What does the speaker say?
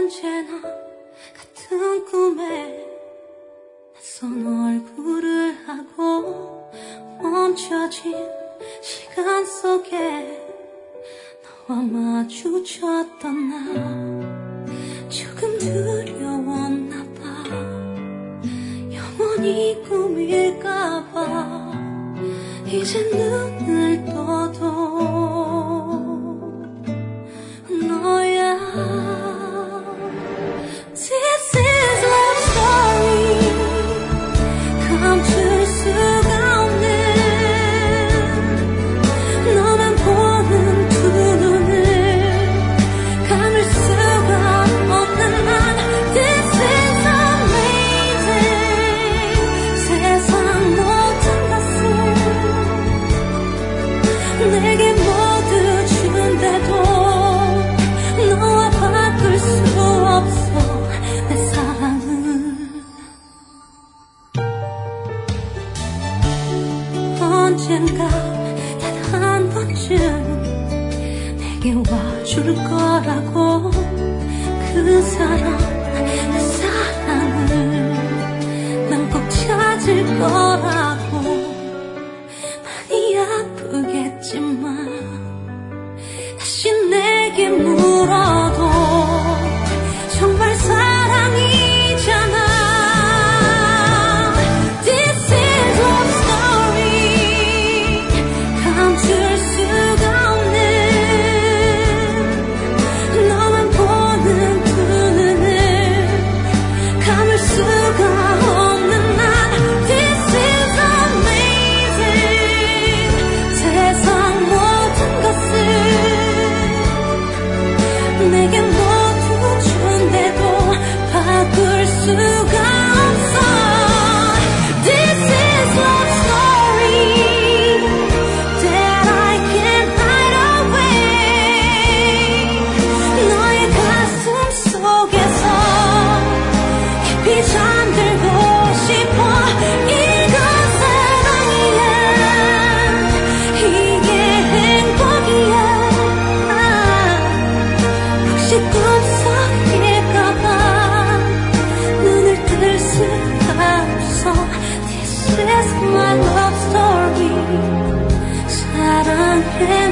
언제나 같은 꿈에 낯선 얼굴을 하고 멈춰진 시간 속에 너와 마주쳤던 나 조금 두려웠나 봐. 영원히 꿈일까봐 이제 눈을 떠도 너야. This is love story. 감출 수가 없는 너만 보는 두 눈을 감을 수가 없는 난. This is amazing. 세상 모든 것을 내게 모두 준대도 너와 바꿀 수 없어 내 사랑은. 언젠가 단 한 번쯤 내게 와줄 거라고 그 사람 내 사랑을 난 꼭 찾을 거라고. 많이 아프겠지만 다시 내게 물어도 정말 사랑이잖아. This is love story. 감출 수가 없는 너만 보는 두 눈을 감을 수가 없는 난. This is amazing. 세상 모든 것을 내게 모두 준대도 바꿀 수가 없어. This is love story that I can't hide away. 너의 가슴 속에서 깊이 잠들고 싶어. 이건 사랑이야. 이게 행복이야. 혹시 꿈속일까봐 눈을 뜰 수가 없어. This is my love story. 사랑해